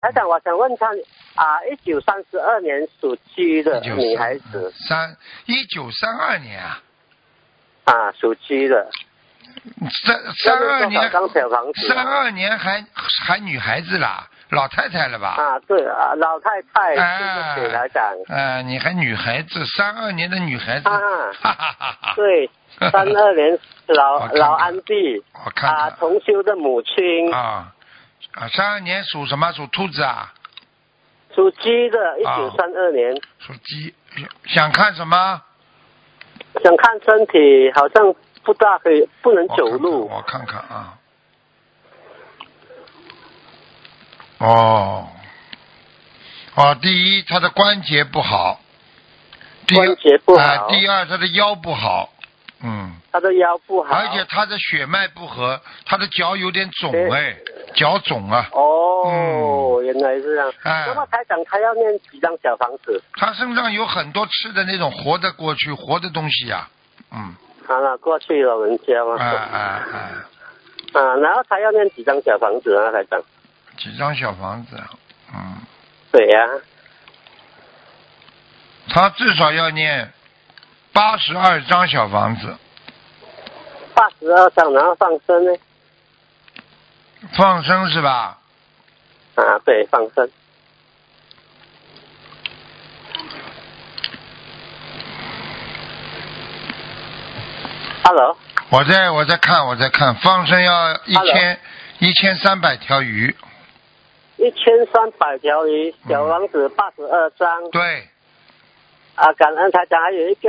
台长，我想问他1932年属鸡的女孩子。 1932年啊。 属鸡的。 32年 ，32 年还女孩子啦，老太太了吧？ 对啊，老太太。对不起，台长。 你还女孩子，32年的女孩子。 对，32年老安迪。 我看看。 同修的母亲。 32年属什么？属兔子啊？ 属鸡的，1932年。 属鸡，想看什么？ 想看身体，好像不大可以，不能走路。 我看看啊。第一，他的关节不好。 关节不好。 第二，他的腰不好。 他的腰不好。 而且他的血脉不和，他的脚有点肿脚肿啊。 原来是这样。那么台长，他要念几张小房子？ 他身上有很多吃的那种活的东西呀。 过去老人家嘛。然后他要念几张小房子啊，台长？ 几张小房子？ 对呀。 他至少要念82张小房子。 82张，然后放生呢？ 放生是吧？ 对，放生。Hello。 我在看，放生要1300条鱼。 1300条鱼，小房子82张。 对。 感恩台长，还有一个